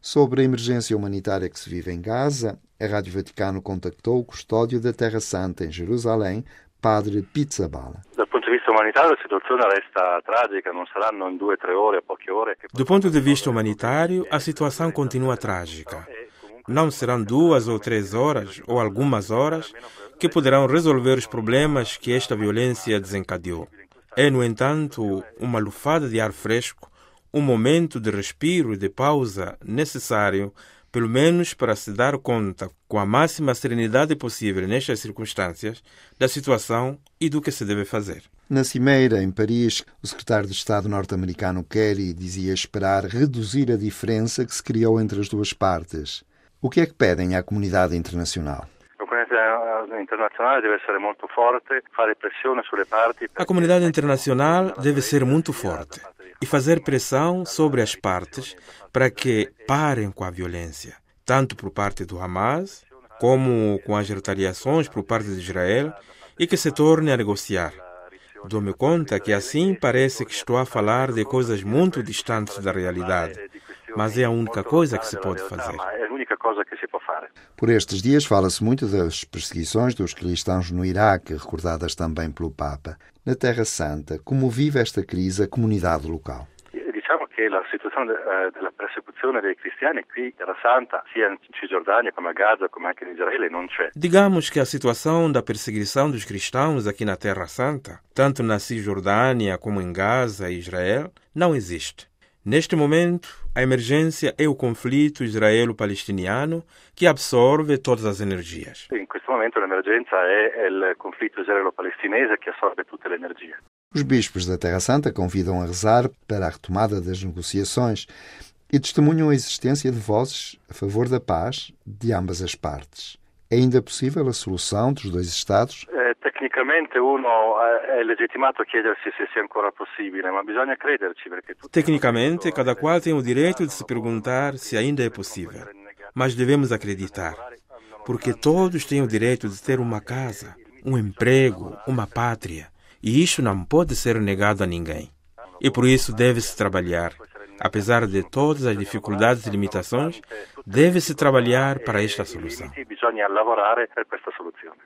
Sobre a emergência humanitária que se vive em Gaza, a Rádio Vaticano contactou o custódio da Terra Santa em Jerusalém, Padre Pizzaballa. Do ponto de vista humanitário, a situazione resta tragica, non saranno in 2 o 3 ore, poche ore. Do ponto de vista humanitário, a situação continua trágica. Não serão 2 ou 3 horas, ou algumas horas, que poderão resolver os problemas que esta violência desencadeou. É, no entanto, uma lufada de ar fresco, um momento de respiro e de pausa necessário, pelo menos para se dar conta, com a máxima serenidade possível nestas circunstâncias, da situação e do que se deve fazer. Na Cimeira, em Paris, o secretário de Estado norte-americano Kerry dizia esperar reduzir a diferença que se criou entre as duas partes. O que é que pedem à comunidade internacional? A comunidade internacional deve ser muito forte e fazer pressão sobre as partes para que parem com a violência, tanto por parte do Hamas, como com as retaliações por parte de Israel, e que se tornem a negociar. Dou-me conta que assim parece que estou a falar de coisas muito distantes da realidade, mas é a única coisa que se pode fazer. Por estes dias fala-se muito das perseguições dos cristãos no Iraque, recordadas também pelo Papa. Na Terra Santa, como vive esta crise a comunidade local? Diciamo che la situazione della persecuzione dei cristiani qui Terra Santa, sia in Cisgiordania come a Gaza come anche in Israele, non c'è. Digamos que a situação da perseguição dos cristãos aqui na Terra Santa, tanto na Cisjordânia como em Gaza e Israel, não existe. Neste momento, a emergência é o conflito israelo-palestiniano que absorve todas as energias. In questo momento l'emergenza è il conflitto israelo-palestinese che assorbe tutte le energie. Os bispos da Terra Santa convidam a rezar para a retomada das negociações e testemunham a existência de vozes a favor da paz de ambas as partes. É ainda possível a solução dos dois Estados? Tecnicamente uno è legittimato a chiedersi se sia ancora possibile, ma bisogna crederci perché tutti... Tecnicamente, cada qual tem o direito de se perguntar se ainda é possível. Mas devemos acreditar, porque todos têm o direito de ter uma casa, um emprego, uma pátria. E isto não pode ser negado a ninguém. E por isso deve-se trabalhar. Apesar de todas as dificuldades e limitações, deve-se trabalhar para esta solução. Bisogna lavorare per questa soluzione.